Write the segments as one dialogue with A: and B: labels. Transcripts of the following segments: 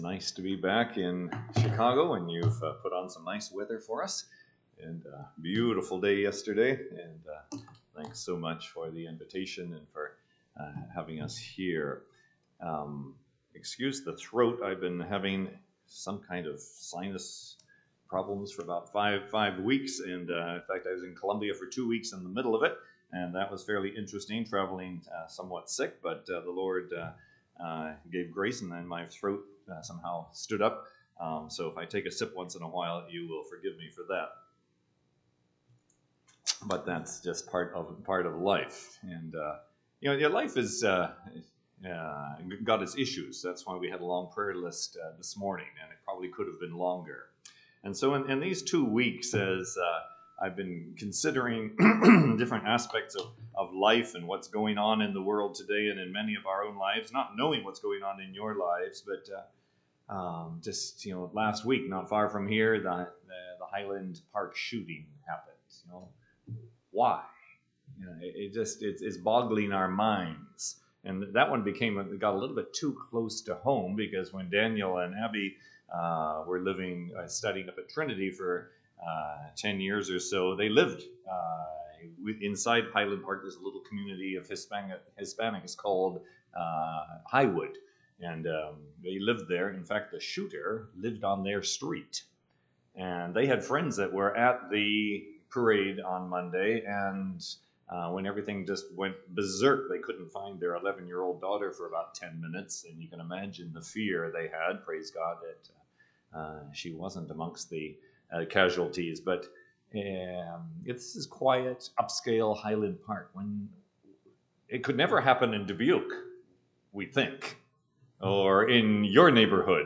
A: Nice to be back in Chicago, and you've put on some nice weather for us. And beautiful day yesterday. And thanks so much for the invitation and for having us here. Excuse the throat. I've been having some kind of sinus problems for about five weeks. And in fact, I was in Colombia for 2 weeks in the middle of it. And that was fairly interesting, traveling somewhat sick. But the Lord gave grace, and then my throat somehow stood up. So if I take a sip once in a while, you will forgive me for that. But that's just part of life, and life is got its issues. That's why we had a long prayer list this morning, and it probably could have been longer. And so in these 2 weeks, as I've been considering different aspects of life and what's going on in the world today and in many of our own lives, not knowing what's going on in your lives, but just last week, not far from here, the Highland Park shooting happened. Why? It's boggling our minds. And that one got a little bit too close to home, because when Daniel and Abby were studying up at Trinity for 10 years or so, they lived inside Highland Park. There's a little community of Hispanics called Highwood, and they lived there. In fact, the shooter lived on their street, and they had friends that were at the parade on Monday, and when everything just went berserk, they couldn't find their 11-year-old daughter for about 10 minutes, and you can imagine the fear they had. Praise God that she wasn't amongst the casualties. But this is quiet, upscale Highland Park. When it could never happen in Dubuque, we think, or in your neighborhood.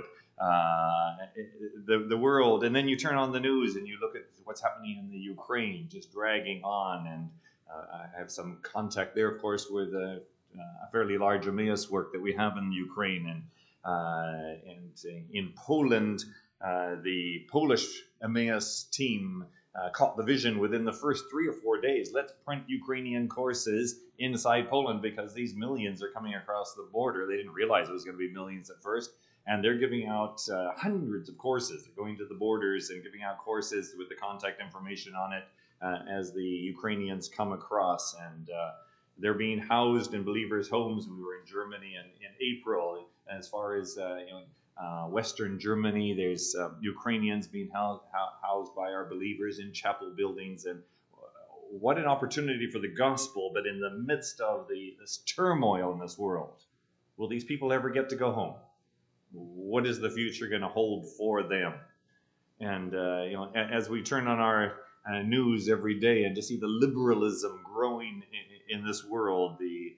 A: The world, and then you turn on the news and you look at what's happening in the Ukraine, just dragging on. And I have some contact there, of course, with a fairly large Emmaus work that we have in Ukraine, and in Poland. The Polish Emmaus team caught the vision within the first 3 or 4 days. Let's print Ukrainian courses inside Poland, because these millions are coming across the border. They didn't realize it was going to be millions at first. And they're giving out hundreds of courses. They're going to the borders and giving out courses with the contact information on it as the Ukrainians come across. And they're being housed in believers' homes. We were in Germany in April. As far as Western Germany, there's Ukrainians being housed by our believers in chapel buildings. And what an opportunity for the gospel. But in the midst of this turmoil in this world, will these people ever get to go home? What is the future going to hold for them? And as we turn on our news every day and to see the liberalism growing in this world, the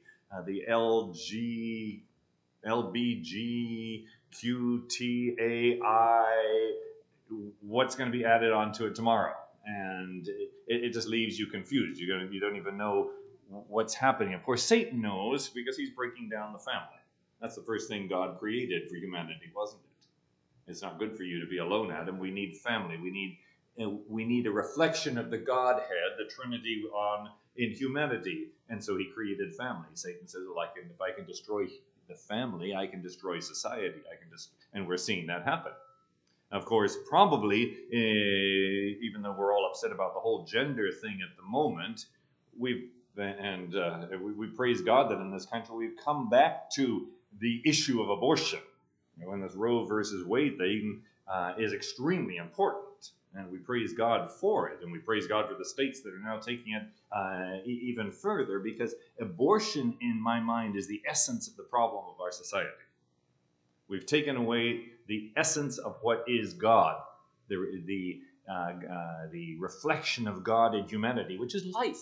A: LBGQTAI, what's going to be added onto it tomorrow? And it just leaves you confused. You don't even know what's happening. Of course, Satan knows, because he's breaking down the family. That's the first thing God created for humanity, wasn't it? It's not good for you to be alone, Adam. We need family. We need a reflection of the Godhead, the Trinity in humanity. And so he created family. Satan says, well, if I can destroy the family, I can destroy society. And we're seeing that happen. Of course, probably, even though we're all upset about the whole gender thing at the moment, we praise God that in this country we've come back to the issue of abortion. When this Roe versus Wade thing is extremely important, and we praise God for it, and we praise God for the states that are now taking it even further, because abortion, in my mind, is the essence of the problem of our society. We've taken away the essence of what is God, the reflection of God in humanity, which is life.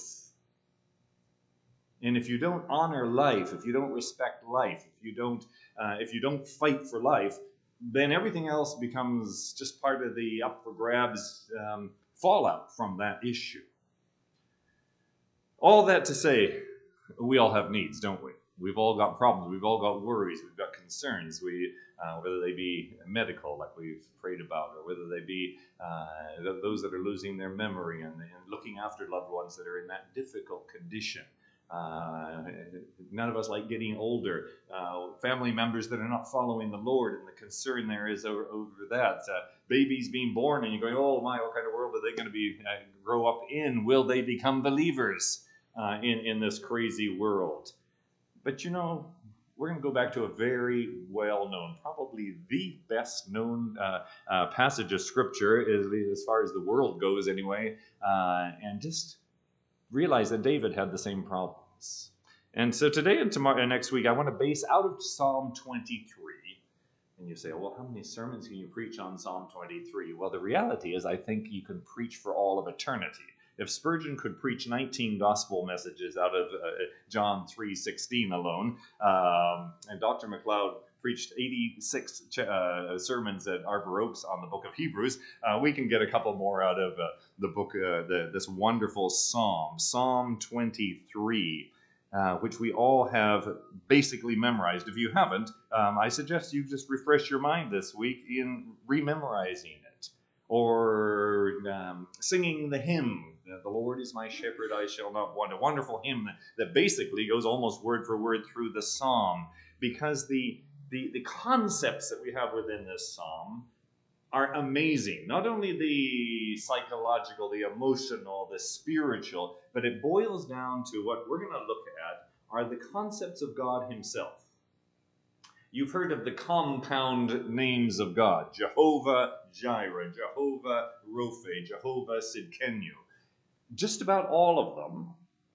A: And if you don't honor life, if you don't respect life, if you don't fight for life, then everything else becomes just part of the up for grabs fallout from that issue. All that to say, we all have needs, don't we? We've all got problems. We've all got worries. We've got concerns. Whether they be medical, like we've prayed about, or whether they be those that are losing their memory and looking after loved ones that are in that difficult condition. None of us like getting older. Family members that are not following the Lord, and the concern there is over that. Babies being born, and you're going, oh my, what kind of world are they going to be grow up in? Will they become believers in this crazy world? But we're going to go back to a very well-known, probably the best-known passage of Scripture, as far as the world goes anyway, and just realize that David had the same problems. And so today and tomorrow and next week, I want to base out of Psalm 23. And you say, well, how many sermons can you preach on Psalm 23? Well, the reality is I think you can preach for all of eternity. If Spurgeon could preach 19 gospel messages out of John 3:16 alone, and Dr. MacLeod preached 86 sermons at Arbor Oaks on the book of Hebrews, we can get a couple more out of the book, this wonderful psalm, Psalm 23, which we all have basically memorized. If you haven't, I suggest you just refresh your mind this week in rememorizing it, or singing the hymn, "The Lord is my shepherd, I shall not want." A wonderful hymn that basically goes almost word for word through the psalm, because the concepts that we have within this psalm are amazing. Not only the psychological, the emotional, the spiritual, but it boils down to what we're going to look at are the concepts of God himself. You've heard of the compound names of God: Jehovah Jireh, Jehovah Rophe, Jehovah Sidkenu. Just about all of them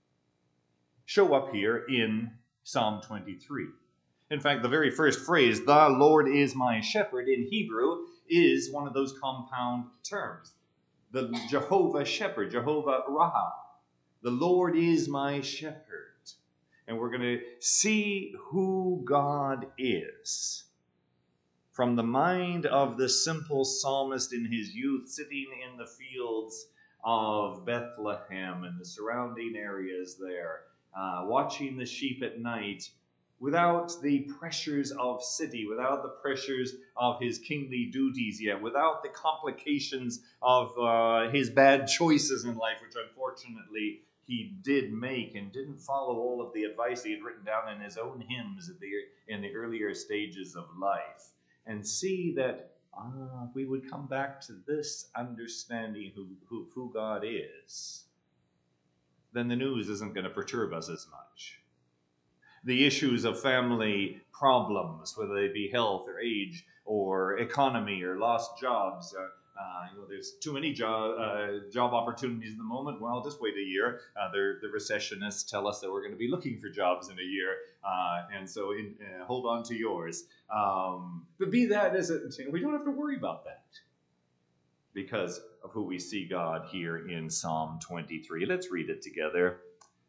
A: show up here in Psalm 23. In fact, the very first phrase, "The Lord is my shepherd," in Hebrew is one of those compound terms. The Jehovah shepherd, Jehovah Raha. The Lord is my shepherd. And we're going to see who God is from the mind of the simple psalmist in his youth, sitting in the fields of Bethlehem and the surrounding areas there, watching the sheep at night, without the pressures of city, without the pressures of his kingly duties yet, without the complications of his bad choices in life, which unfortunately he did make, and didn't follow all of the advice he had written down in his own hymns in the earlier stages of life. And see that if we would come back to this understanding who God is, then the news isn't going to perturb us as much. The issues of family problems, whether they be health or age or economy or lost jobs. There's too many job opportunities at the moment. Well, just wait a year. The recessionists tell us that we're going to be looking for jobs in a year, and so hold on to yours. But be that as it, we don't have to worry about that because of who we see God here in Psalm 23. Let's read it together.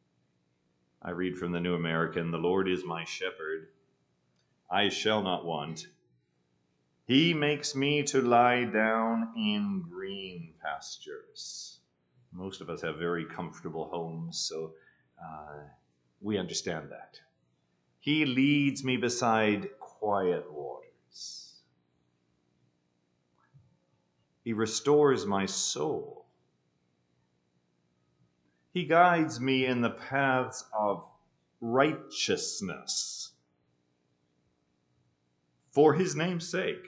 A: I read from the New American. "The Lord is my shepherd, I shall not want. He makes me to lie down in green pastures." Most of us have very comfortable homes, so we understand that. "He leads me beside quiet waters. He restores my soul. He guides me in the paths of righteousness for his name's sake."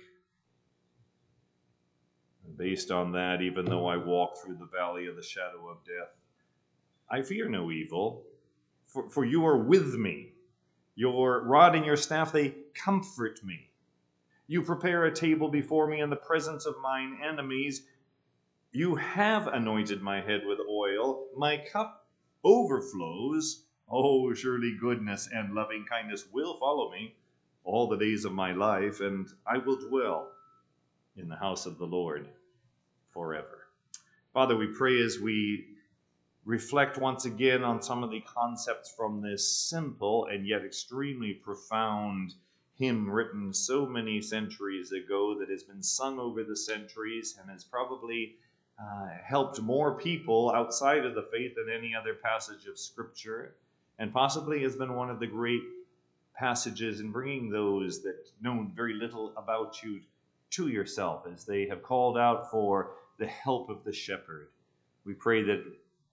A: And based on that, even though I walk through the valley of the shadow of death, I fear no evil, for you are with me. Your rod and your staff, they comfort me. You prepare a table before me in the presence of mine enemies. You have anointed my head with oil. My cup overflows. Oh, surely goodness and loving kindness will follow me all the days of my life, and I will dwell in the house of the Lord forever. Father, we pray as we reflect once again on some of the concepts from this simple and yet extremely profound hymn written so many centuries ago that has been sung over the centuries and has probably helped more people outside of the faith than any other passage of Scripture, and possibly has been one of the great passages in bringing those that know very little about you to yourself as they have called out for the help of the shepherd. We pray that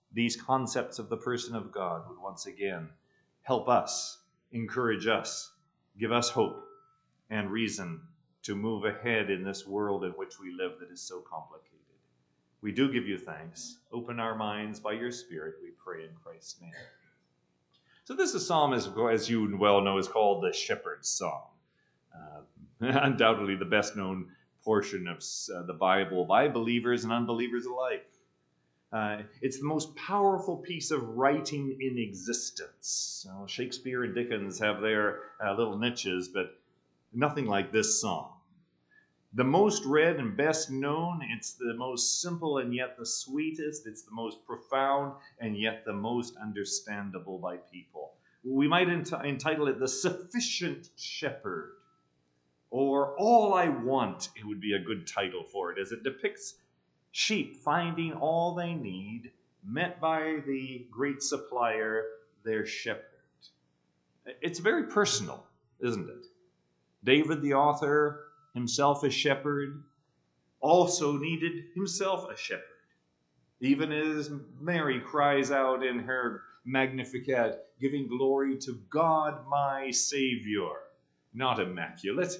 A: these concepts of the person of God would once again help us, encourage us, give us hope and reason to move ahead in this world in which we live that is so complicated. We do give you thanks. Open our minds by your Spirit, we pray in Christ's name. So this is psalm, as you well know, is called the Shepherd's Psalm. Undoubtedly the best known portion of the Bible by believers and unbelievers alike. It's the most powerful piece of writing in existence. Shakespeare and Dickens have their little niches, but nothing like this psalm. The most read and best known, it's the most simple and yet the sweetest. It's the most profound and yet the most understandable by people. We might entitle it The Sufficient Shepherd, or All I Want. It would be a good title for it, as it depicts sheep finding all they need, met by the great supplier, their shepherd. It's very personal, isn't it? David, the author, himself a shepherd, also needed himself a shepherd. Even as Mary cries out in her Magnificat, giving glory to God my Savior, not immaculate,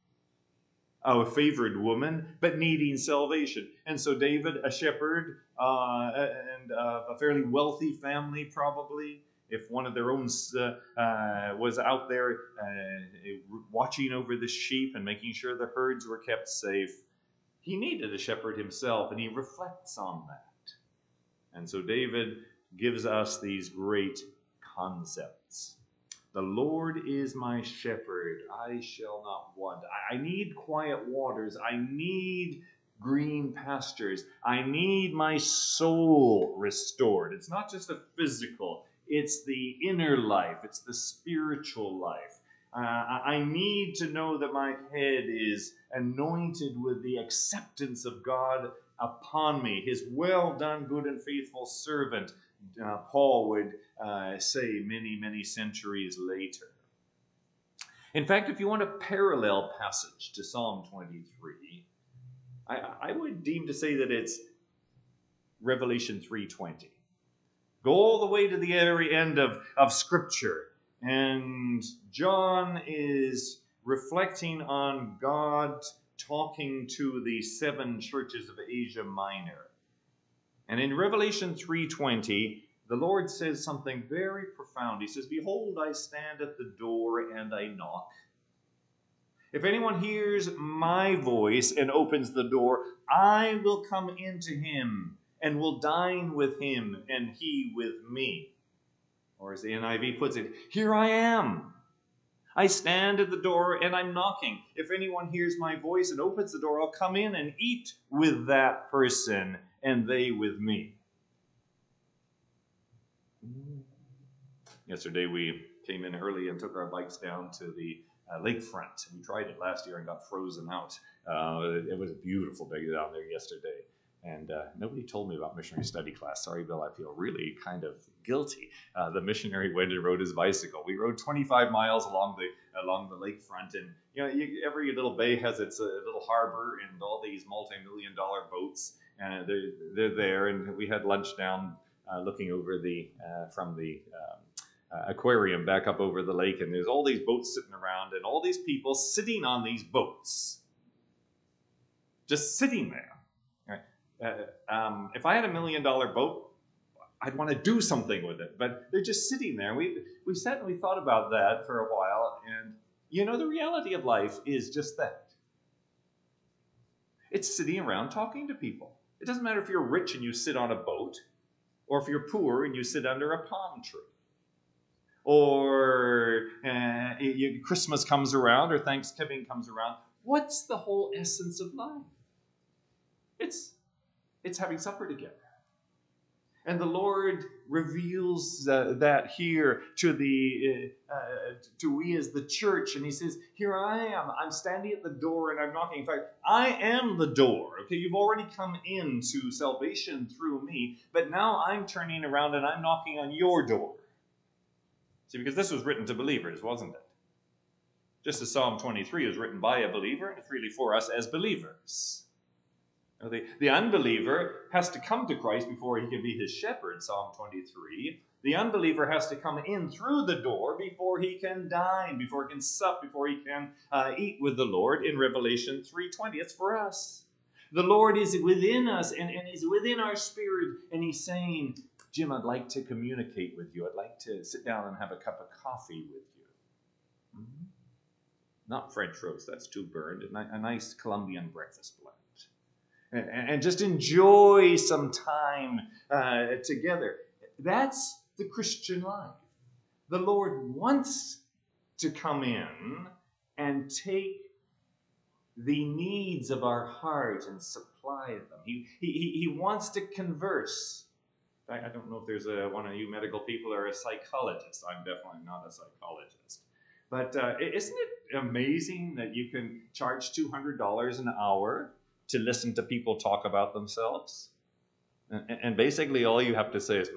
A: a favored woman, but needing salvation. And so David, a shepherd, and a fairly wealthy family probably, if one of their own was out there watching over the sheep and making sure the herds were kept safe, he needed a shepherd himself, and he reflects on that. And so David gives us these great concepts. The Lord is my shepherd, I shall not want. I need quiet waters. I need green pastures. I need my soul restored. It's not just a physical, it's the inner life. It's the spiritual life. I need to know that my head is anointed with the acceptance of God upon me. His well done, good and faithful servant, Paul would say many, many centuries later. In fact, if you want a parallel passage to Psalm 23, I would deem to say that it's Revelation 3:20. Go all the way to the very end of Scripture, and John is reflecting on God talking to the 7 churches of Asia Minor. And in Revelation 3:20, the Lord says something very profound. He says, "Behold, I stand at the door and I knock. If anyone hears my voice and opens the door, I will come into him and will dine with him and he with me." Or as the NIV puts it, "Here I am. I stand at the door and I'm knocking. If anyone hears my voice and opens the door, I'll come in and eat with that person and they with me." Yesterday we came in early and took our bikes down to the lakefront. We tried it last year and got frozen out. It was a beautiful day down there yesterday. And nobody told me about missionary study class. Sorry, Bill, I feel really kind of guilty. The missionary went and rode his bicycle. We rode 25 miles along the lakefront, and every little bay has its little harbor and all these multi-million-dollar boats, and they're there. And we had lunch down looking over from the aquarium back up over the lake, and there's all these boats sitting around, and all these people sitting on these boats, just sitting there. If I had $1 million boat, I'd want to do something with it, but they're just sitting there. We sat and we thought about that for a while, and the reality of life is just that. It's sitting around talking to people. It doesn't matter if you're rich and you sit on a boat, or if you're poor and you sit under a palm tree, or Christmas comes around or Thanksgiving comes around. What's the whole essence of life? It's having supper together. And the Lord reveals that here to we as the church. And he says, "Here I am. I'm standing at the door and I'm knocking." In fact, I am the door. Okay, you've already come into salvation through me, but now I'm turning around and I'm knocking on your door. See, because this was written to believers, wasn't it? Just as Psalm 23 is written by a believer, and it's really for us as believers. The unbeliever has to come to Christ before he can be his shepherd, Psalm 23. The unbeliever has to come in through the door before he can dine, before he can sup, before he can eat with the Lord in Revelation 3:20. It's for us. The Lord is within us and He's within our spirit, and He's saying, Jim, I'd like to communicate with you. I'd like to sit down and have a cup of coffee with you. Mm-hmm. Not French roast, that's too burned. A nice Colombian breakfast blend. And just enjoy some time together. That's the Christian life. The Lord wants to come in and take the needs of our heart and supply them. He wants to converse. I don't know if there's one of you medical people or a psychologist. I'm definitely not a psychologist. But isn't it amazing that you can charge $200 an hour to listen to people talk about themselves? And basically all you have to say is,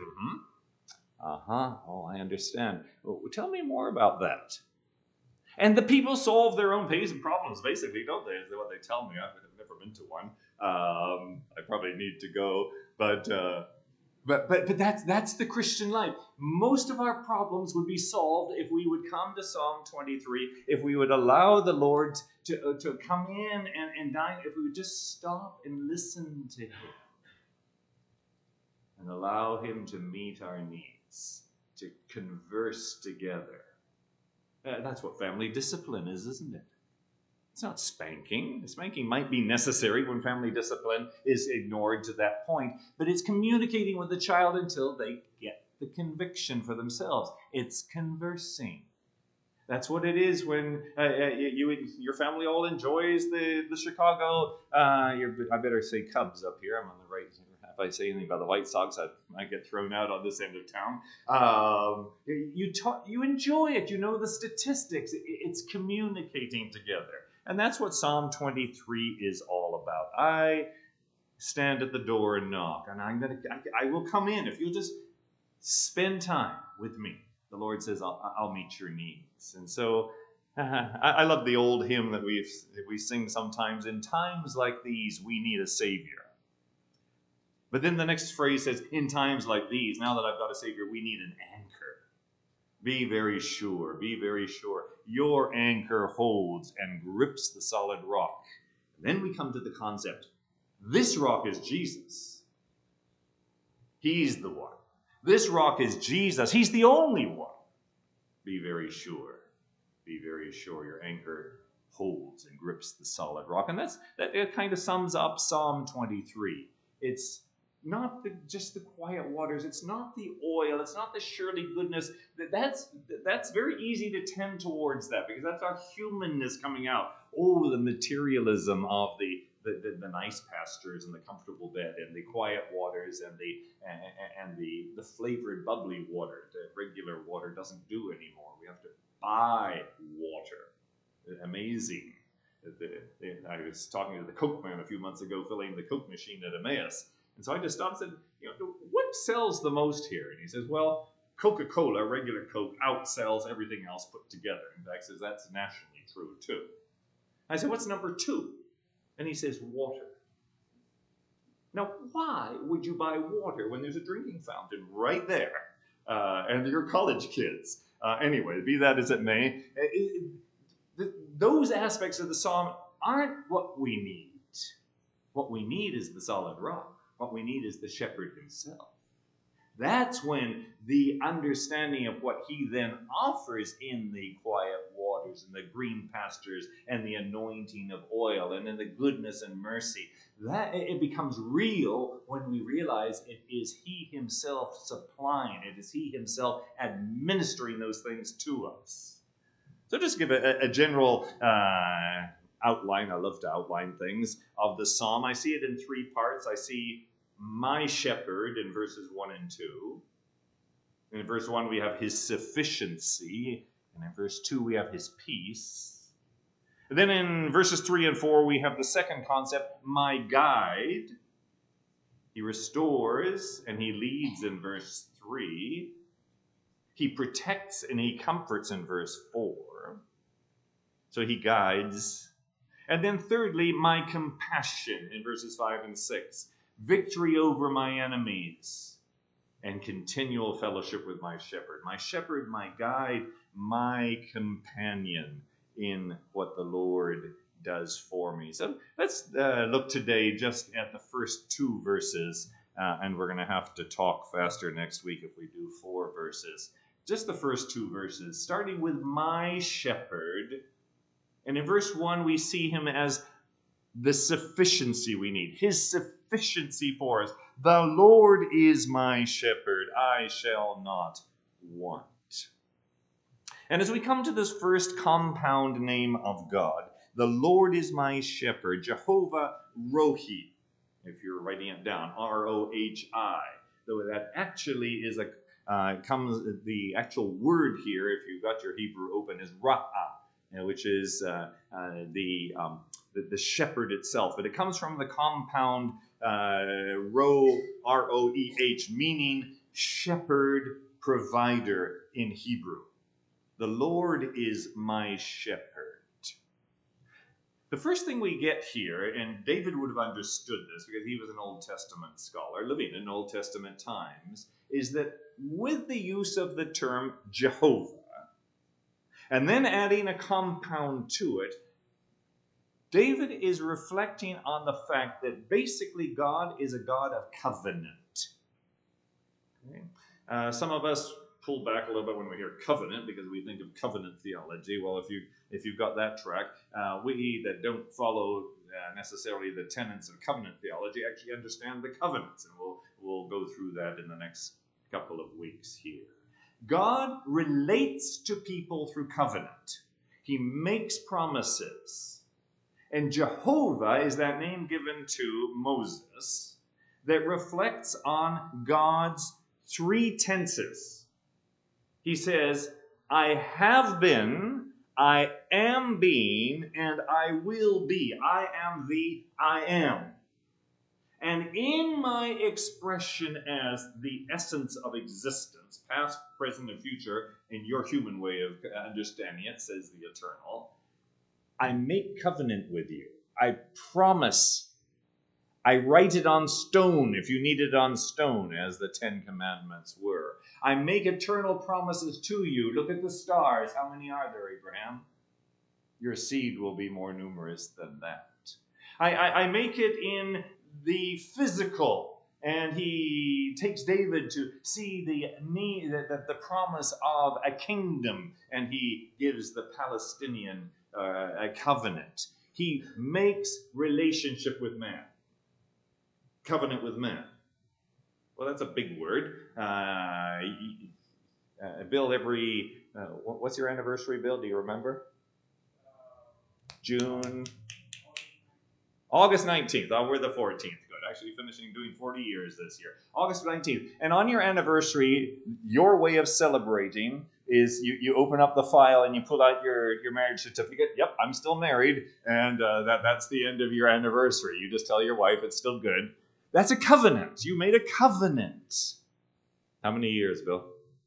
A: oh, I understand. Well, tell me more about that. And the people solve their own pains and problems, basically, don't they? Is what they tell me. I've never been to one. I probably need to go. But that's the Christian life. Most of our problems would be solved if we would come to Psalm 23, if we would allow the Lord to come in and dine, if we would just stop and listen to Him and allow Him to meet our needs, to converse together. That's what family discipline is, isn't it? It's not spanking. Spanking might be necessary when family discipline is ignored to that point, but it's communicating with the child until they get the conviction for themselves. It's conversing. That's what it is when your family all enjoys the Chicago, I better say Cubs up here. I'm on the right. If I say anything about the White Sox, I might get thrown out on this end of town. You enjoy it. You know the statistics. It's communicating together. And that's what Psalm 23 is all about. I stand at the door and knock, and I will come in if you'll just spend time with me. The Lord says, I'll meet your needs. And so I love the old hymn that we sing sometimes. In times like these, we need a Savior. But then the next phrase says, in times like these, now that I've got a Savior, we need an anchor. Be very sure, be very sure. Your anchor holds and grips the solid rock. And then we come to the concept. This rock is Jesus. He's the one. This rock is Jesus. He's the only one. Be very sure. Be very sure your anchor holds and grips the solid rock. And that kind of sums up Psalm 23. It's not just the quiet waters. It's not the oil. It's not the surely goodness. That's very easy to tend towards that because that's our humanness coming out. Oh, the materialism of the nice pastures and the comfortable bed and the quiet waters and the flavored bubbly water. The regular water doesn't do anymore. We have to buy water. Amazing. I was talking to the Coke man a few months ago, filling the Coke machine at Emmaus. And so I just stopped and said, what sells the most here? And he says, well, Coca-Cola, regular Coke, outsells everything else put together. In fact, says that's nationally true too. I said, what's number 2? And he says, water. Now, why would you buy water when there's a drinking fountain right there? And your college kids. Anyway, be that as it may, those aspects of the psalm aren't what we need. What we need is the solid rock. What we need is the shepherd himself. That's when the understanding of what he then offers in the quiet waters and the green pastures and the anointing of oil and in the goodness and mercy, that it becomes real when we realize it is he himself supplying, it is he himself administering those things to us. So just give a general outline. I love to outline things of the psalm. I see it in 3 parts. I see my shepherd in verses 1 and 2. In verse 1, we have his sufficiency. And in verse 2, we have his peace. And then in verses 3 and 4, we have the second concept, my guide. He restores and he leads in verse 3. He protects and he comforts in verse 4. So he guides. And then thirdly, my compassion in verses 5 and 6. Victory over my enemies and continual fellowship with my shepherd, my guide, my companion in what the Lord does for me. So let's look today just at the first 2 verses, and we're going to have to talk faster next week if we do 4 verses. Just the first 2 verses, starting with my shepherd. And in verse 1, we see him as the sufficiency we need, his sufficiency for us. The Lord is my shepherd, I shall not want. And as we come to this first compound name of God, the Lord is my shepherd, Jehovah Rohi, if you're writing it down, R-O-H-I, though that actually is the actual word here, if you've got your Hebrew open, is Ra'ah, which is the shepherd itself. But it comes from the compound R-O-E-H, meaning shepherd, provider in Hebrew. The Lord is my shepherd. The first thing we get here, and David would have understood this because he was an Old Testament scholar living in Old Testament times, is that with the use of the term Jehovah, and then adding a compound to it, David is reflecting on the fact that basically God is a God of covenant. Okay? Some of us pull back a little bit when we hear covenant because we think of covenant theology. Well, if you've got that track, we that don't follow necessarily the tenets of covenant theology actually understand the covenants, and we'll go through that in the next couple of weeks here. God relates to people through covenant. He makes promises. And Jehovah is that name given to Moses that reflects on God's 3 tenses. He says, I have been, I am being, and I will be. I am the I am. And in my expression as the essence of existence, past, present, and future, in your human way of understanding it, says the Eternal, I make covenant with you. I promise. I write it on stone if you need it on stone, as the 10 Commandments were. I make eternal promises to you. Look at the stars. How many are there, Abraham? Your seed will be more numerous than that. I make it in the physical. And he takes David to see the promise of a kingdom, and he gives the Palestinian a covenant. He makes relationship with man. Covenant with man. Well, that's a big word. Bill, what's your anniversary, Bill? Do you remember? August 19th. Oh, we're the 14th. Good. Actually finishing doing 40 years this year. August 19th. And on your anniversary, your way of celebrating is you open up the file and you pull out your marriage certificate. Yep, I'm still married. And that's the end of your anniversary. You just tell your wife it's still good. That's a covenant. You made a covenant. How many years, Bill?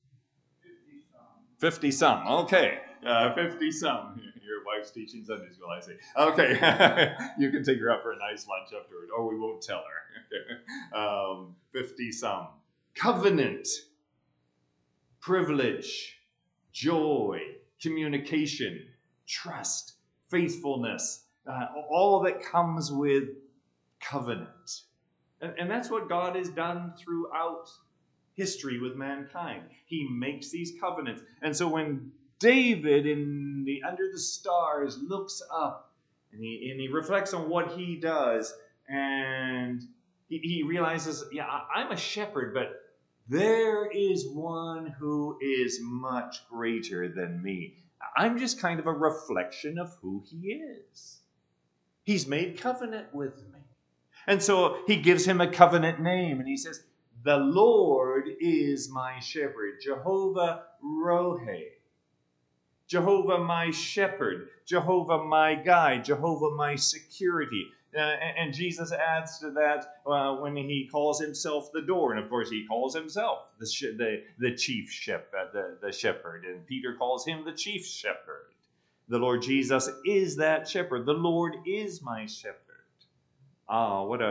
A: 50 some. Okay. 50 some. Your wife's teaching Sunday school, I see. Okay. You can take her out for a nice lunch afterward, or we won't tell her. 50 some. Covenant. Privilege. Joy. Communication. Trust. Faithfulness. All that comes with covenant. And that's what God has done throughout history with mankind. He makes these covenants. And so when David under the stars looks up and he reflects on what he does, and he realizes, yeah, I'm a shepherd, but there is one who is much greater than me. I'm just kind of a reflection of who he is. He's made covenant with me. And so he gives him a covenant name, and he says, the Lord is my shepherd, Jehovah Rohi. Jehovah my shepherd, Jehovah my guide, Jehovah my security. And Jesus adds to that when he calls himself the door. And of course, he calls himself the chief shepherd, the shepherd. And Peter calls him the chief shepherd. The Lord Jesus is that shepherd. The Lord is my shepherd. Ah, what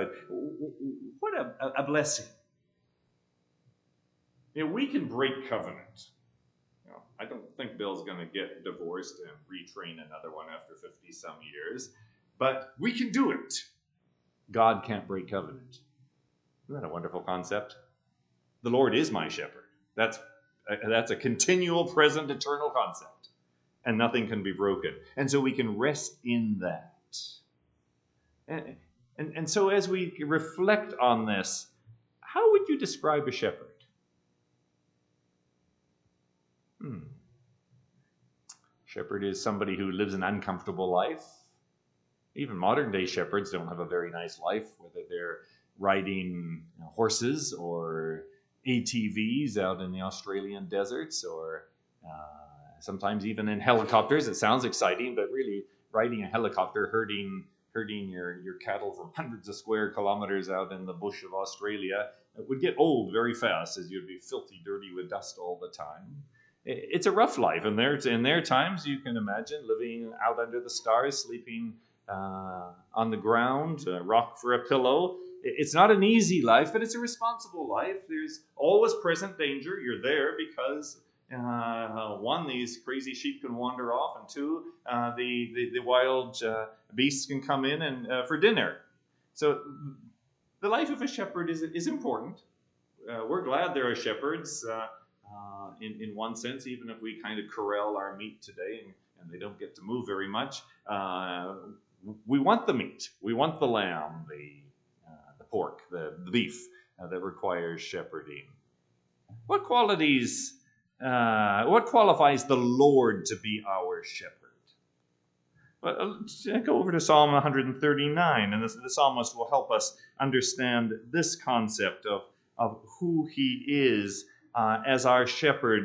A: a blessing. We can break covenant. I don't think Bill's going to get divorced and retrain another one after 50-some years, but we can do it. God can't break covenant. Isn't that a wonderful concept? The Lord is my shepherd. That's a continual, present, eternal concept, and nothing can be broken. And so we can rest in that. And so as we reflect on this, how would you describe a shepherd? Shepherd is somebody who lives an uncomfortable life. Even modern day shepherds don't have a very nice life, whether they're riding horses or ATVs out in the Australian deserts, or sometimes even in helicopters. It sounds exciting, but really riding a helicopter, herding your cattle for hundreds of square kilometers out in the bush of Australia, it would get old very fast, as you'd be filthy dirty with dust all the time. It's a rough life, and in their times, you can imagine living out under the stars, sleeping on the ground, a rock for a pillow. It's not an easy life, but it's a responsible life. There's always present danger. You're there because, one, these crazy sheep can wander off, and two, the wild beasts can come in and for dinner. So the life of a shepherd is important. We're glad there are shepherds. In one sense, even if we kind of corral our meat today and they don't get to move very much, we want the meat. We want the lamb, the pork, the beef that requires shepherding. What qualities, what qualifies the Lord to be our shepherd? Well, let's go over to Psalm 139, and the psalmist will help us understand this concept of who he is as our shepherd.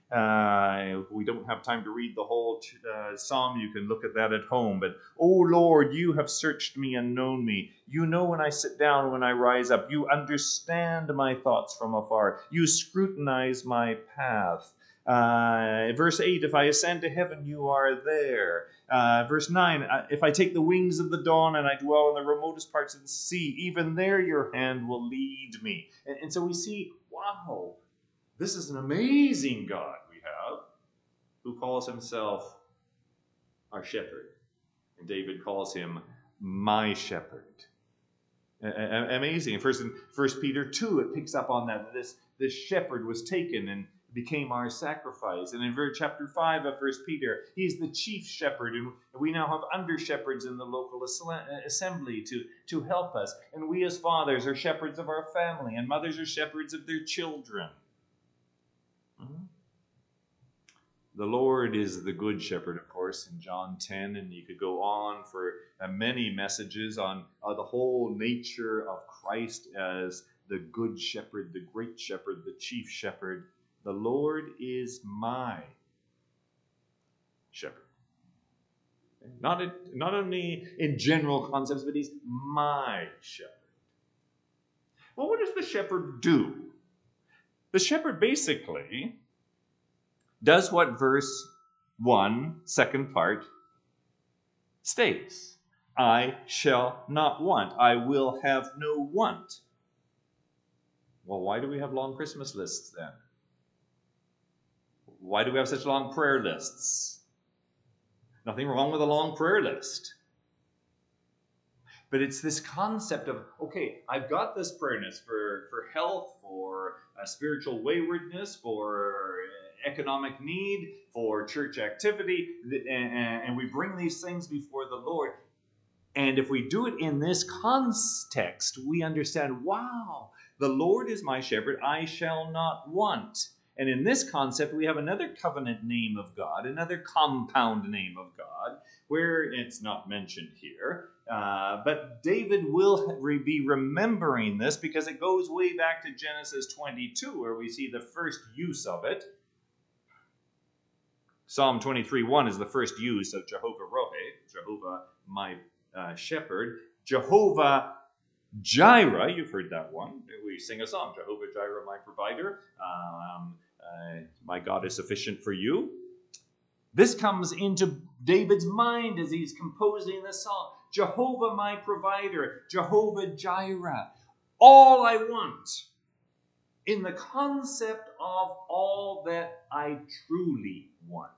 A: We don't have time to read the whole psalm. You can look at that at home. But, O Lord, you have searched me and known me. You know when I sit down, when I rise up. You understand my thoughts from afar. You scrutinize my path. Verse 8, if I ascend to heaven, you are there. Verse 9, if I take the wings of the dawn and I dwell in the remotest parts of the sea, even there your hand will lead me. And so we see, wow, this is an amazing God we have, who calls himself our shepherd. And David calls him my shepherd. Amazing. In 1 Peter 2, it picks up on that. This shepherd was taken and became our sacrifice. And in chapter 5 of 1 Peter, he's the chief shepherd. And we now have under-shepherds in the local assembly to help us. And we as fathers are shepherds of our family, and mothers are shepherds of their children. The Lord is the good shepherd, of course, in John 10, and you could go on for many messages on the whole nature of Christ as the good shepherd, the great shepherd, the chief shepherd. The Lord is my shepherd. Not only in general concepts, but he's my shepherd. Well, what does the shepherd do? The shepherd basically does what verse 1, second part, states. I shall not want. I will have no want. Well, why do we have long Christmas lists then? Why do we have such long prayer lists? Nothing wrong with a long prayer list. But it's this concept of, okay, I've got this prayer list for health, for spiritual waywardness, for economic need, for church activity, and we bring these things before the Lord. And if we do it in this context, we understand, wow, the Lord is my shepherd, I shall not want. And in this concept, we have another covenant name of God, another compound name of God, where it's not mentioned here. But David will be remembering this because it goes way back to Genesis 22, where we see the first use of it. Psalm 23:1 is the first use of Jehovah Rohe, Jehovah my shepherd. Jehovah Jireh, you've heard that one. We sing a song, Jehovah Jireh, my provider. My God is sufficient for you. This comes into David's mind as he's composing this song. Jehovah my provider, Jehovah Jireh. All I want, in the concept of all that I truly want,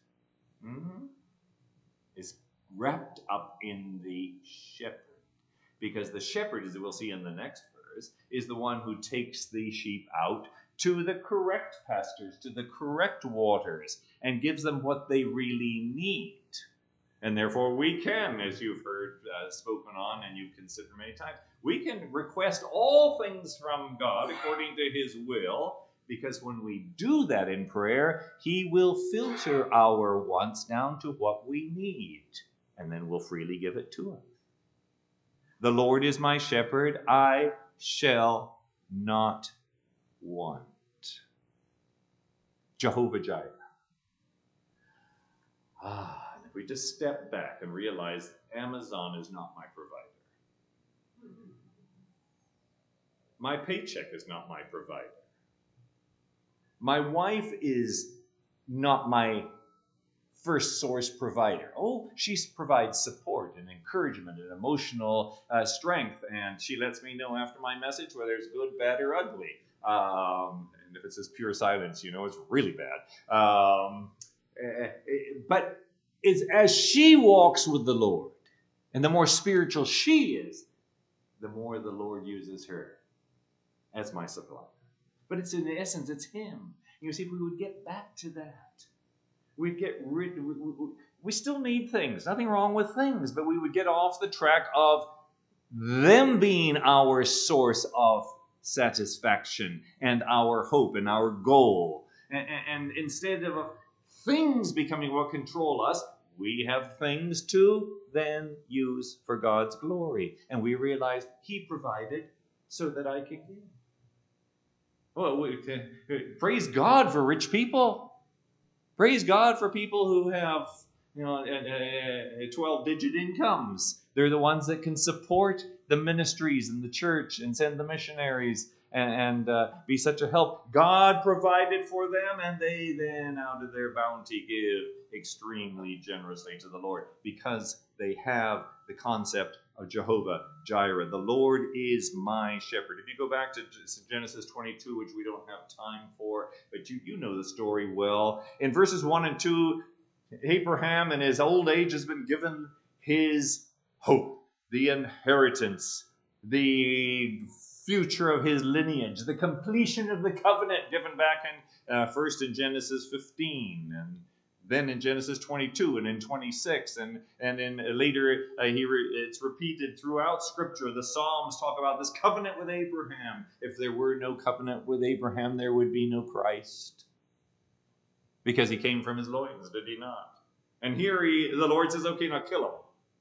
A: is wrapped up in the shepherd. Because the shepherd, as we'll see in the next verse, is the one who takes the sheep out to the correct pastures, to the correct waters, and gives them what they really need. And therefore we can, as you've heard spoken on and you've considered many times, we can request all things from God according to his will, because when we do that in prayer, he will filter our wants down to what we need, and then will freely give it to us. The Lord is my shepherd, I shall not want. Jehovah Jireh. If we just step back and realize Amazon is not my provider. My paycheck is not my provider. My wife is not my first source provider. Oh, she provides support and encouragement and emotional strength, and she lets me know after my message whether it's good, bad, or ugly. And if it says pure silence, you know it's really bad. But it's as she walks with the Lord, and the more spiritual she is, the more the Lord uses her as my supplier. But it's in essence, it's him. You see, if we would get back to that, we'd get rid. We still need things. Nothing wrong with things, but we would get off the track of them being our source of satisfaction and our hope and our goal. And instead of things becoming what control us, we have things to then use for God's glory. And we realize he provided so that I can give. Well, praise God for rich people. Praise God for people who have 12-digit incomes. They're the ones that can support the ministries and the church and send the missionaries and be such a help. God provided for them, and they then, out of their bounty, give extremely generously to the Lord because they have the concept of Jehovah Jireh. The Lord is my shepherd. If you go back to Genesis 22, which we don't have time for, but you know the story well. In verses 1 and 2, Abraham in his old age has been given his hope, the inheritance, the future of his lineage, the completion of the covenant given back in first in Genesis 15 and then in Genesis 22 and in 26 and in later it's repeated throughout Scripture. The Psalms talk about this covenant with Abraham. If there were no covenant with Abraham, there would be no Christ, because he came from his loins, did he not? And here the Lord says, okay, now kill him.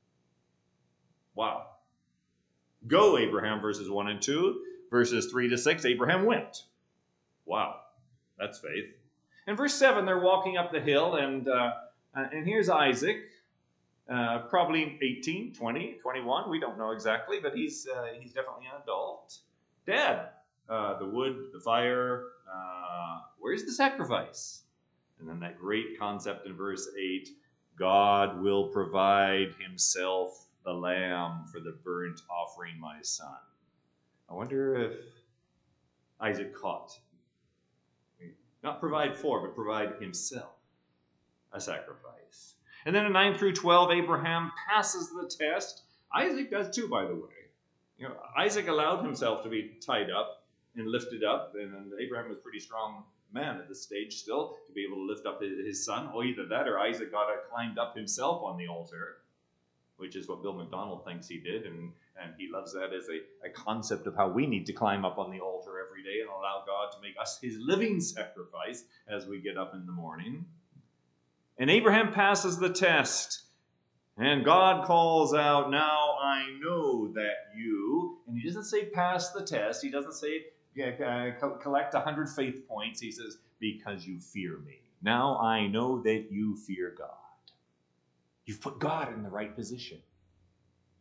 A: Wow. Go, Abraham, verses 1 and 2. Verses 3 to 6, Abraham went. Wow, that's faith. In verse 7, they're walking up the hill, and here's Isaac, probably 18, 20, 21. We don't know exactly, but he's definitely an adult. Dad, the wood, the fire, where's the sacrifice? And then that great concept in verse 8, God will provide himself the lamb for the burnt offering, my son. I wonder if Isaac caught, not provide for, but provide himself a sacrifice. And then in 9 through 12, Abraham passes the test. Isaac does too, by the way. Isaac allowed himself to be tied up and lifted up, and Abraham was a pretty strong man at this stage still to be able to lift up his son. Or either that or Isaac climbed up himself on the altar, which is what Bill McDonald thinks he did, and he loves that as a concept of how we need to climb up on the altar every day and allow God to make us his living sacrifice as we get up in the morning. And Abraham passes the test, and God calls out, now I know that you, and he doesn't say pass the test, he doesn't say collect 100 faith points, he says, because you fear me. Now I know that you fear God. You've put God in the right position.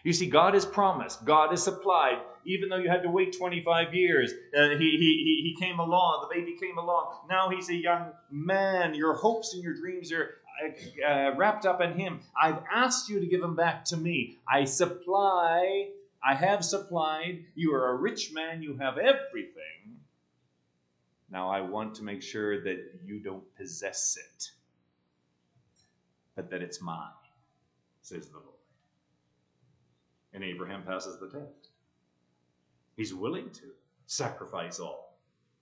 A: You see, God has promised, God has supplied. Even though you had to wait 25 years, he came along, the baby came along. Now he's a young man. Your hopes and your dreams are wrapped up in him. I've asked you to give him back to me. I have supplied. You are a rich man. You have everything. Now I want to make sure that you don't possess it, but that it's mine, says the Lord. And Abraham passes the test. He's willing to sacrifice all.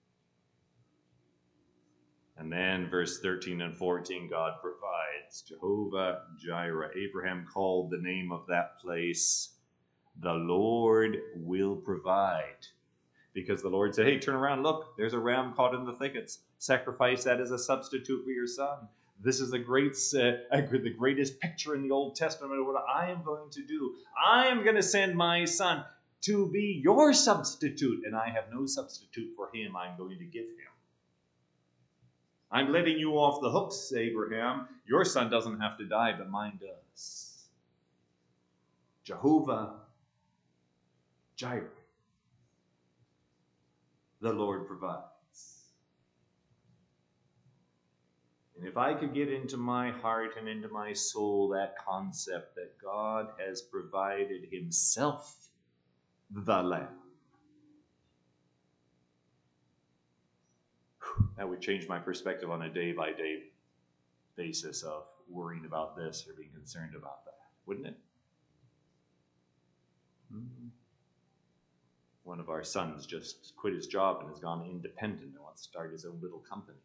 A: And then verse 13 and 14, God provides. Jehovah Jireh. Abraham called the name of that place, the Lord will provide. Because the Lord said, hey, turn around, look, there's a ram caught in the thickets. Sacrifice that as a substitute for your son. This is the greatest picture in the Old Testament of what I am going to do. I am going to send my son to be your substitute, and I have no substitute for him. I'm going to give him. I'm letting you off the hooks, Abraham. Your son doesn't have to die, but mine does. Jehovah Jireh. The Lord provides. And if I could get into my heart and into my soul that concept that God has provided himself the Lamb, that would change my perspective on a day-by-day basis of worrying about this or being concerned about that, wouldn't it? One of our sons just quit his job and has gone independent and wants to start his own little company.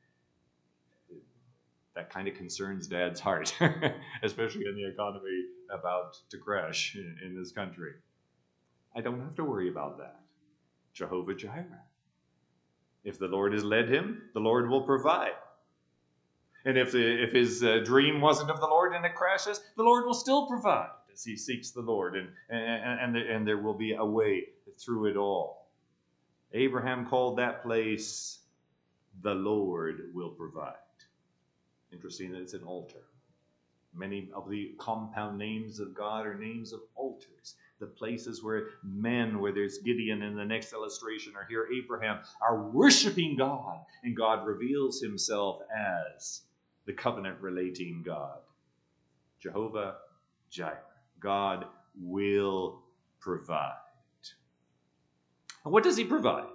A: That kind of concerns Dad's heart, especially in the economy about to crash in this country. I don't have to worry about that. Jehovah Jireh. If the Lord has led him, the Lord will provide. And if his dream wasn't of the Lord and it crashes, the Lord will still provide as he seeks the Lord, and there will be a way through it all. Abraham called that place, the Lord will provide. Interesting that it's an altar. Many of the compound names of God are names of altars. The places where men, where there's Gideon in the next illustration, or here Abraham, are worshiping God, and God reveals himself as the covenant-relating God. Jehovah Jireh. God will provide. And what does he provide?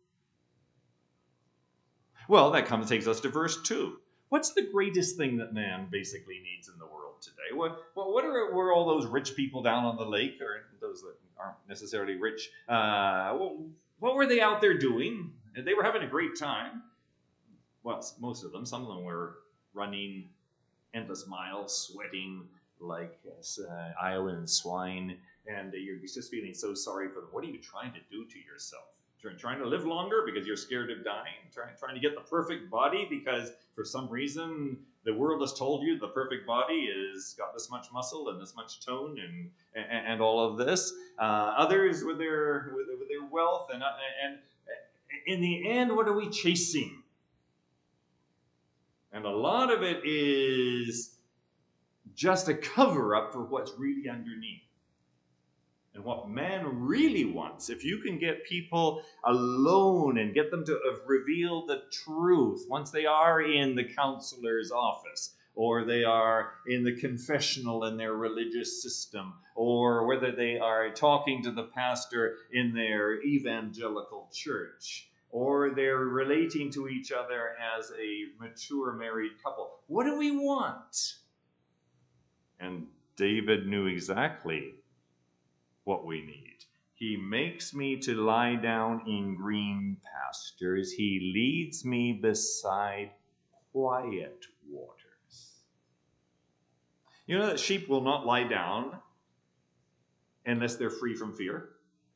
A: Well, that takes us to verse 2. What's the greatest thing that man basically needs in the world today? Were all those rich people down on the lake, or those that aren't necessarily rich, what were they out there doing? They were having a great time. Well, most of them. Some of them were running endless miles, sweating like Iowan swine, and you're just feeling so sorry for them. What are you trying to do to yourself? Trying to live longer because you're scared of dying? Trying to get the perfect body because for some reason the world has told you the perfect body is got this much muscle and this much tone and all of this. Others with their wealth and in the end, what are we chasing? And a lot of it is just a cover-up for what's really underneath. And what man really wants, if you can get people alone and get them to reveal the truth, once they are in the counselor's office, or they are in the confessional in their religious system, or whether they are talking to the pastor in their evangelical church, or they're relating to each other as a mature married couple, what do we want? And David knew exactly what we need. He makes me to lie down in green pastures. He leads me beside quiet waters. You know that sheep will not lie down unless they're free from fear.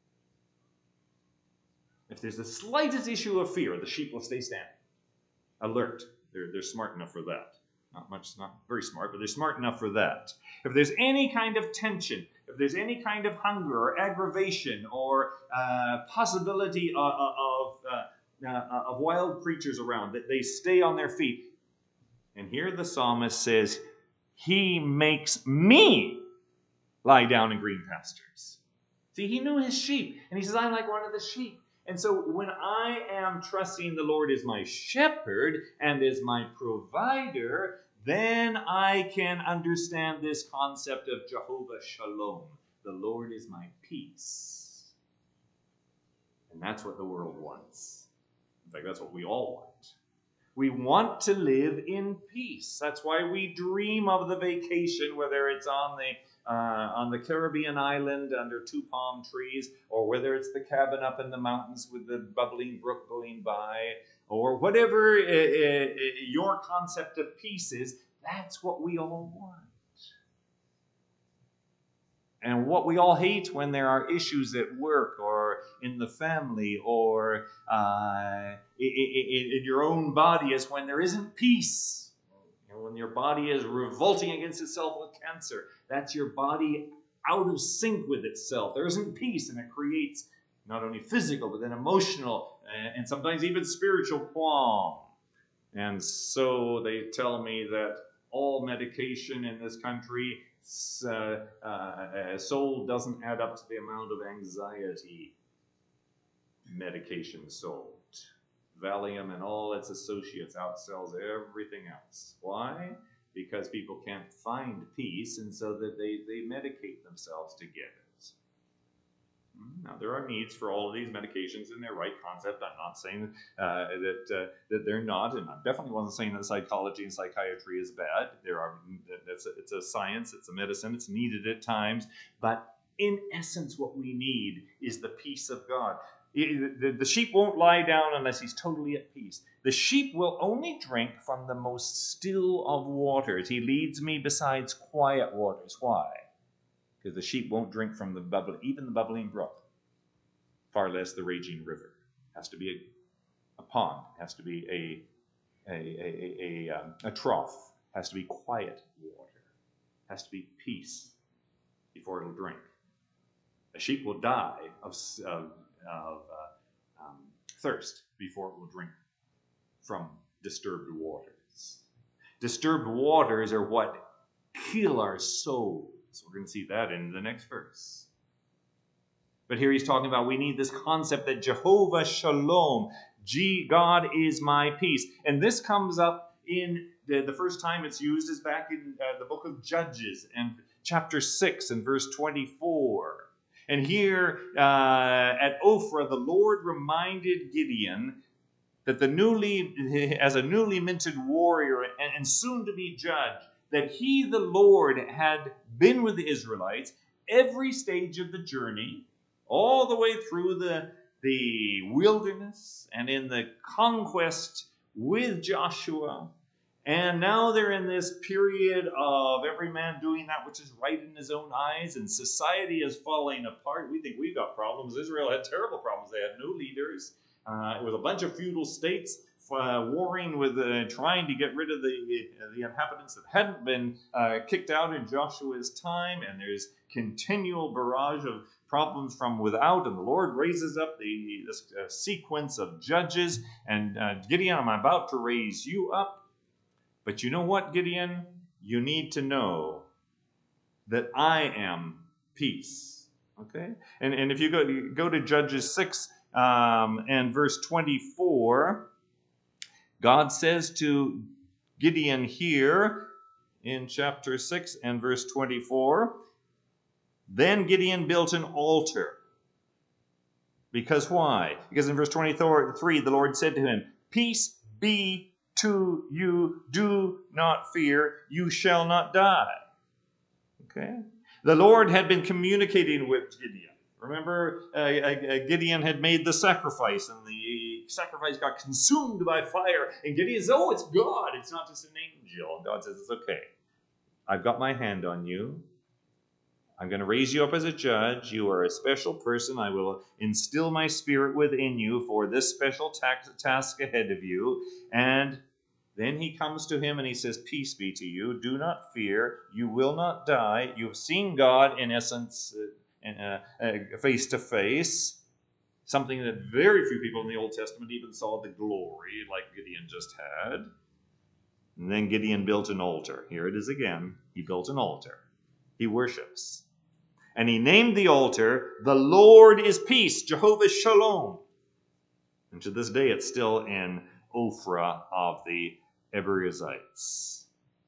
A: If there's the slightest issue of fear, the sheep will stay standing, alert. They're smart enough for that. Not very smart, but they're smart enough for that. If there's any kind of tension, if there's any kind of hunger or aggravation or possibility of wild creatures around, that they stay on their feet. And here the psalmist says, he makes me lie down in green pastures. See, he knew his sheep, and he says, I'm like one of the sheep. And so when I am trusting the Lord as my shepherd and as my provider, then I can understand this concept of Jehovah Shalom. The Lord is my peace. And that's what the world wants. In fact, that's what we all want. We want to live in peace. That's why we dream of the vacation, whether it's on the Caribbean island under 2 palm trees, or whether it's the cabin up in the mountains with the bubbling brook going by, or whatever your concept of peace is. That's what we all want. And what we all hate when there are issues at work or in the family or in your own body is when there isn't peace. When your body is revolting against itself with cancer. That's your body out of sync with itself. There isn't peace, and it creates not only physical, but then emotional and sometimes even spiritual qualm. And so they tell me that all medication in this country sold doesn't add up to the amount of anxiety medication sold. Valium and all its associates outsells everything else. Why? Because people can't find peace, and so that they medicate themselves to get it. Now, there are needs for all of these medications in their right concept. I'm not saying that they're not, and I definitely wasn't saying that psychology and psychiatry is bad. It's a science, it's a medicine, it's needed at times, but in essence, what we need is the peace of God. The sheep won't lie down unless he's totally at peace. The sheep will only drink from the most still of waters. He leads me besides quiet waters. Why? Because the sheep won't drink from even the bubbling brook, far less the raging river. It has to be a pond. It has to be a trough. It has to be quiet water. It has to be peace before it'll drink. A sheep will die of thirst before it will drink from disturbed waters. Disturbed waters are what kill our souls. We're going to see that in the next verse. But here he's talking about we need this concept that Jehovah Shalom, God is my peace. And this comes up in the first time it's used is back in the book of Judges and chapter 6 and verse 24. And here at Ophrah, the Lord reminded Gideon that as a newly minted warrior and soon to be judge, that he, the Lord, had been with the Israelites every stage of the journey, all the way through the wilderness and in the conquest with Joshua. And now they're in this period of every man doing that which is right in his own eyes, and society is falling apart. We think we've got problems. Israel had terrible problems. They had no leaders. It was a bunch of feudal states warring with trying to get rid of the inhabitants that hadn't been kicked out in Joshua's time, and there's continual barrage of problems from without, and the Lord raises up this sequence of judges, and Gideon, I'm about to raise you up. But you know what, Gideon? You need to know that I am peace. Okay? And if you go to Judges 6 and verse 24, God says to Gideon here in chapter 6 and verse 24, then Gideon built an altar. Because why? Because in verse 23, the Lord said to him, peace be to you, do not fear, you shall not die. Okay? The Lord had been communicating with Gideon. Remember, Gideon had made the sacrifice, and the sacrifice got consumed by fire. And Gideon says, oh, it's God, it's not just an angel. And God says, it's okay. I've got my hand on you. I'm going to raise you up as a judge. You are a special person. I will instill my spirit within you for this special task ahead of you. And then he comes to him and he says, peace be to you. Do not fear. You will not die. You've seen God, in essence, face to face. Something that very few people in the Old Testament even saw the glory like Gideon just had. And then Gideon built an altar. Here it is again. He built an altar. He worships. And he named the altar, "The Lord is Peace," Jehovah Shalom. And to this day, it's still in Ophrah of the Ebreuzites.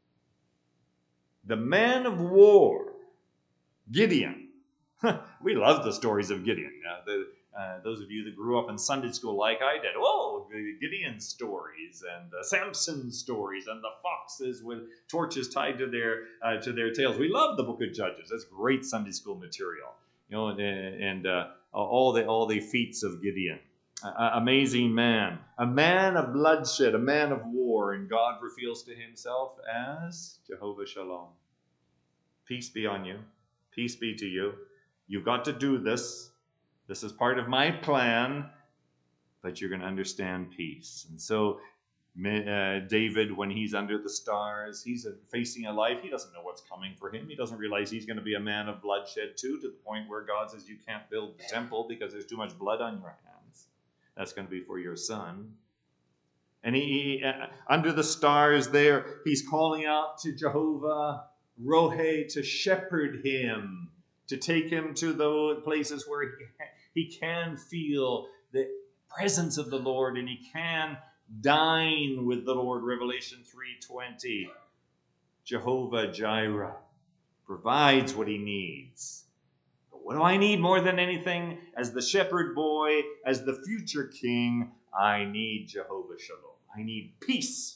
A: The man of war, Gideon. We love the stories of Gideon. Those of you that grew up in Sunday school like I did, the Gideon stories and the Samson stories and the foxes with torches tied to their tails. We love the book of Judges. That's great Sunday school material. And all the feats of Gideon. Amazing man, a man of bloodshed, a man of war, and God reveals to himself as Jehovah Shalom. Peace be on you. Peace be to you. You've got to do this. This is part of my plan, but you're going to understand peace. And so David, when he's under the stars, he's facing a life. He doesn't know what's coming for him. He doesn't realize he's going to be a man of bloodshed too, to the point where God says you can't build the temple because there's too much blood on your hands. That's going to be for your son. And he under the stars there, he's calling out to Jehovah Rohe to shepherd him, to take him to those places where he can feel the presence of the Lord and he can dine with the Lord. Revelation 3:20. Jehovah Jireh provides what he needs. But what do I need more than anything? As the shepherd boy, as the future king, I need Jehovah Shalom. I need peace.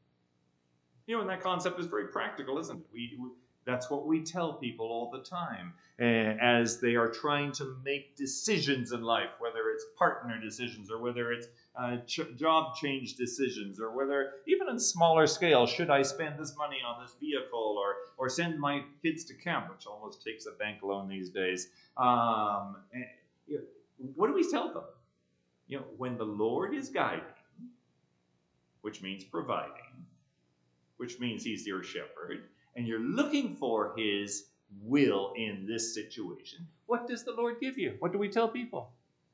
A: And that concept is very practical, isn't it? That's what we tell people all the time as they are trying to make decisions in life, whether it's partner decisions or whether it's job change decisions or whether, even on smaller scale, should I spend this money on this vehicle or send my kids to camp, which almost takes a bank loan these days. What do we tell them? When the Lord is guiding, which means providing, which means he's your shepherd, and you're looking for his will in this situation, what does the Lord give you? What do we tell people?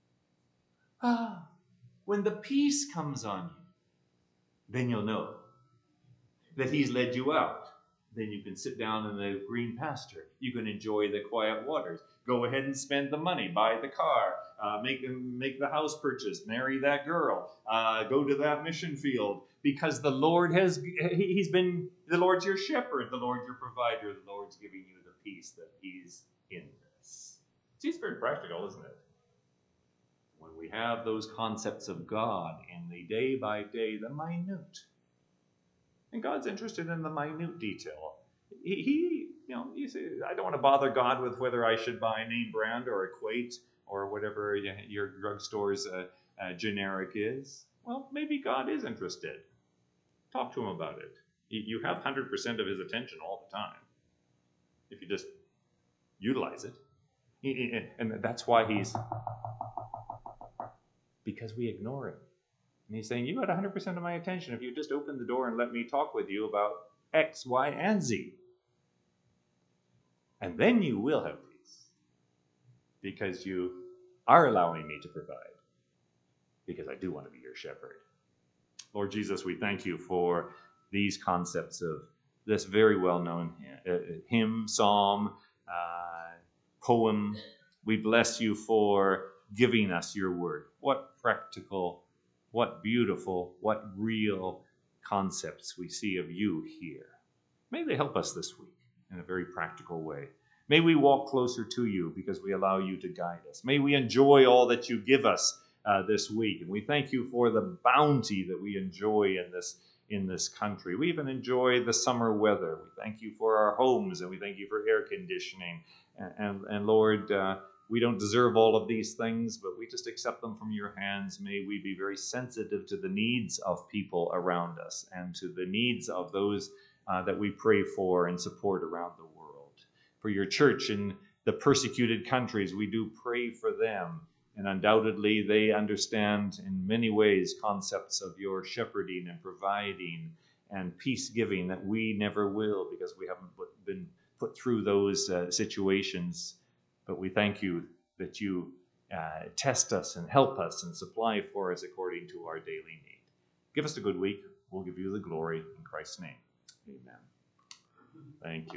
A: When the peace comes on you, then you'll know that he's led you out. Then you can sit down in the green pasture. You can enjoy the quiet waters. Go ahead and spend the money. Buy the car. Make the house purchase. Marry that girl. Go to that mission field. Because the Lord he's been, the Lord's your shepherd. The Lord's your provider. The Lord's giving you the peace that he's in this. See, it's very practical, isn't it? When we have those concepts of God in the day by day, the minute. And God's interested in the minute detail. You say, I don't want to bother God with whether I should buy name brand or Equate or whatever your drugstore's generic is. Well, maybe God is interested. Talk to him about it. You have 100% of his attention all the time if you just utilize it. And that's why because we ignore him. And he's saying, you got 100% of my attention if you just open the door and let me talk with you about X, Y, and Z. And then you will have peace. Because you are allowing me to provide. Because I do want to be your shepherd. Lord Jesus, we thank you for these concepts of this very well-known hymn, psalm, poem. We bless you for giving us your word. What practical, what beautiful, what real concepts we see of you here. May they help us this week in a very practical way. May we walk closer to you because we allow you to guide us. May we enjoy all that you give us this week. And we thank you for the bounty that we enjoy in this country. We even enjoy the summer weather. We thank you for our homes and we thank you for air conditioning. And Lord, we don't deserve all of these things, but we just accept them from your hands. May we be very sensitive to the needs of people around us and to the needs of those that we pray for and support around the world. For your church in the persecuted countries, we do pray for them. And undoubtedly, they understand in many ways concepts of your shepherding and providing and peace giving that we never will because we haven't been put through those situations. But we thank you that you test us and help us and supply for us according to our daily need. Give us a good week. We'll give you the glory in Christ's name. Amen. Thank you.